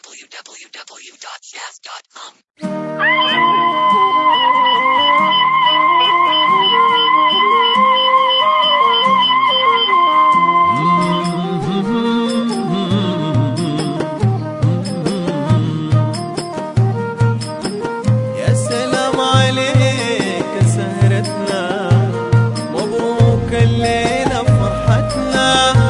www.jazz.com. يا سلام عليك سهرتنا، مبروك الليلة فرحتنا،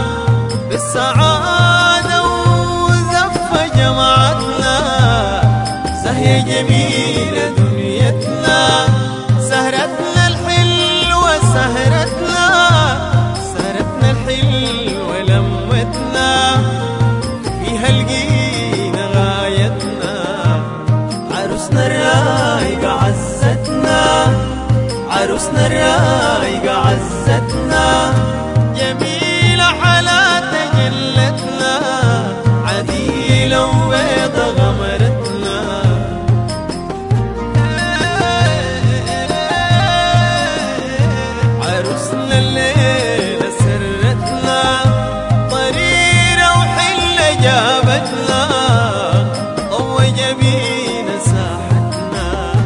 بالسعادة وزفة جمعتنا، زهية جميلة دنيتنا، سهرتنا الحلوة سهرتنا، سهرتنا الحلوة لمتنا، فيها لقينا غايتنا، عروسنا الرايقة عزتنا، عروسنا الرايقة عزتنا، جميلة حالاتها جلتنا، عديلة وبيضة غمرتنا. عروسنا الليلة سرتنا، طريرة وحلة جابتنا، ضوى جبينة ساحتنا،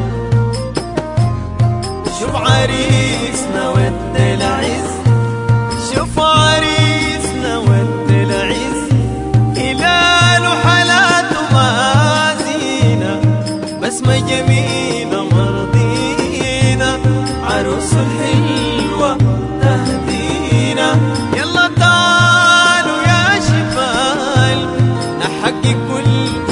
شوف عريسنا ود العز، شوف عريسنا ود العز، هلاله حالاته مازينة، بسمة جميلة مرضينا، عروس الحلوة تهدينا، يلا تعالوا يا شفال نحقق كل